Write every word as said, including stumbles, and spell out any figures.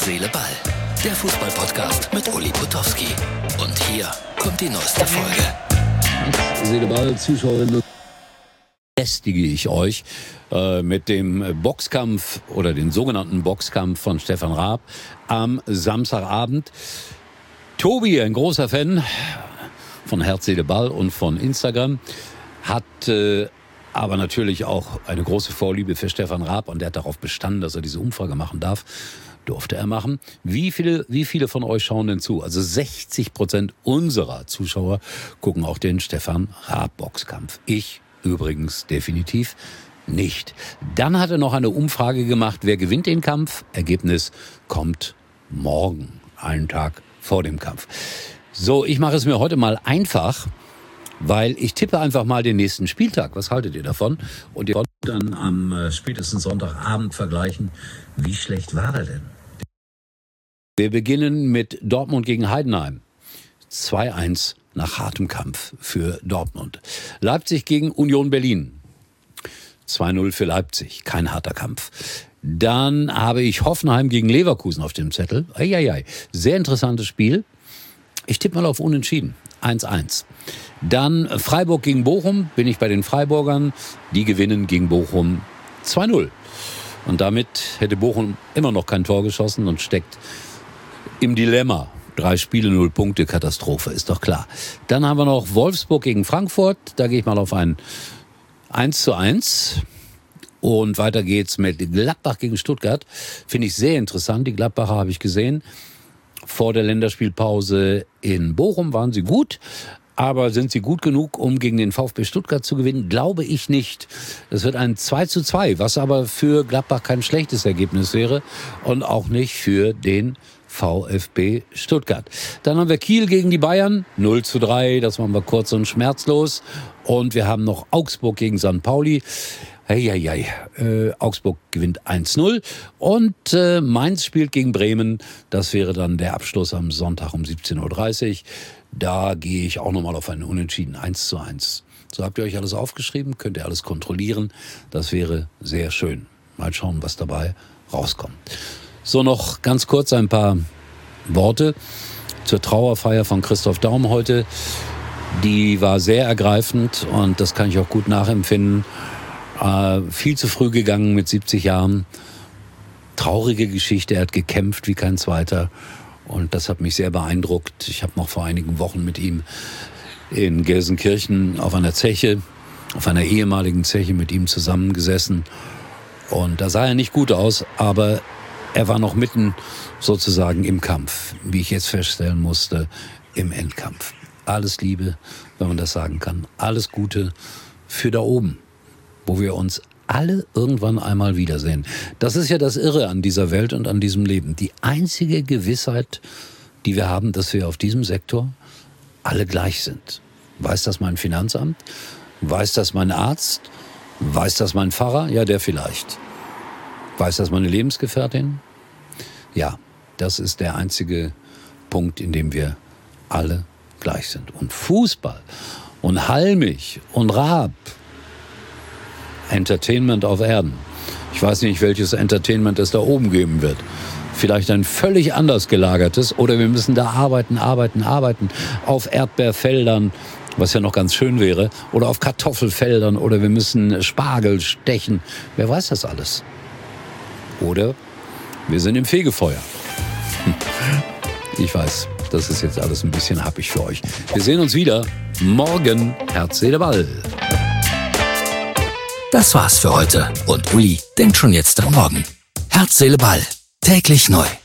Seele, Ball. Der Fußball-Podcast mit Uli Potowski. Und hier kommt die neueste Folge. Herz, Seele, Ball, Zuschauerinnen, belästige ich euch äh, mit dem Boxkampf oder den sogenannten Boxkampf von Stefan Raab am Samstagabend. Tobi, ein großer Fan von Herz, Seele, Ball und von Instagram, hat äh, aber natürlich auch eine große Vorliebe für Stefan Raab und der hat darauf bestanden, dass er diese Umfrage machen darf. Durfte er machen. Wie viele, wie viele von euch schauen denn zu? Also sechzig Prozent unserer Zuschauer gucken auch den Stefan Raab Boxkampf. Ich übrigens definitiv nicht. Dann hat er noch eine Umfrage gemacht, wer gewinnt den Kampf? Ergebnis kommt morgen, einen Tag vor dem Kampf. So, ich mache es mir heute mal einfach, weil ich tippe einfach mal den nächsten Spieltag. Was haltet ihr davon? Und ihr könnt dann am äh, spätestens Sonntagabend vergleichen, wie schlecht war er denn? Wir beginnen mit Dortmund gegen Heidenheim. zwei eins nach hartem Kampf für Dortmund. Leipzig gegen Union Berlin. zwei null für Leipzig. Kein harter Kampf. Dann habe ich Hoffenheim gegen Leverkusen auf dem Zettel. Eieiei. Sehr interessantes Spiel. Ich tippe mal auf Unentschieden. eins eins. Dann Freiburg gegen Bochum, bin ich bei den Freiburgern. Die gewinnen gegen Bochum zwei null. Und damit hätte Bochum immer noch kein Tor geschossen und steckt im Dilemma. Drei Spiele, null Punkte, Katastrophe, ist doch klar. Dann haben wir noch Wolfsburg gegen Frankfurt. Da gehe ich mal auf ein eins zu eins. Und weiter geht's mit Gladbach gegen Stuttgart. Finde ich sehr interessant. Die Gladbacher habe ich gesehen. Vor der Länderspielpause in Bochum waren sie gut. Aber sind sie gut genug, um gegen den VfB Stuttgart zu gewinnen? Glaube ich nicht. Das wird ein zwei zu zwei, was aber für Gladbach kein schlechtes Ergebnis wäre. Und auch nicht für den VfB Stuttgart. Dann haben wir Kiel gegen die Bayern. null zu drei, das machen wir kurz und schmerzlos. Und wir haben noch Augsburg gegen Sankt Pauli. Heieiei, äh, Augsburg gewinnt eins null. Und äh, Mainz spielt gegen Bremen. Das wäre dann der Abschluss am Sonntag um siebzehn Uhr dreißig. Da gehe ich auch nochmal auf einen Unentschieden, eins zu eins. So, habt ihr euch alles aufgeschrieben, könnt ihr alles kontrollieren. Das wäre sehr schön. Mal schauen, was dabei rauskommt. So, noch ganz kurz ein paar Worte zur Trauerfeier von Christoph Daum heute. Die war sehr ergreifend und das kann ich auch gut nachempfinden. Äh, viel zu früh gegangen mit siebzig Jahren. Traurige Geschichte, er hat gekämpft wie kein zweiter. Und das hat mich sehr beeindruckt. Ich habe noch vor einigen Wochen mit ihm in Gelsenkirchen auf einer Zeche, auf einer ehemaligen Zeche mit ihm zusammengesessen. Und da sah er nicht gut aus, aber er war noch mitten sozusagen im Kampf, wie ich jetzt feststellen musste, im Endkampf. Alles Liebe, wenn man das sagen kann. Alles Gute für da oben, wo wir uns alle irgendwann einmal wiedersehen. Das ist ja das Irre an dieser Welt und an diesem Leben. Die einzige Gewissheit, die wir haben, dass wir auf diesem Sektor alle gleich sind. Weiß das mein Finanzamt? Weiß das mein Arzt? Weiß das mein Pfarrer? Ja, der vielleicht. Weiß das meine Lebensgefährtin? Ja, das ist der einzige Punkt, in dem wir alle gleich sind. Und Fußball und Halmich und Raab, Entertainment auf Erden. Ich weiß nicht, welches Entertainment es da oben geben wird. Vielleicht ein völlig anders gelagertes oder wir müssen da arbeiten, arbeiten, arbeiten auf Erdbeerfeldern, was ja noch ganz schön wäre, oder auf Kartoffelfeldern oder wir müssen Spargel stechen. Wer weiß das alles? Oder wir sind im Fegefeuer. Ich weiß, das ist jetzt alles ein bisschen happig für euch. Wir sehen uns wieder morgen. Herz, Seele, Ball. Das war's für heute und Uli denkt schon jetzt am Morgen. Herz, Seele, Ball. Täglich neu.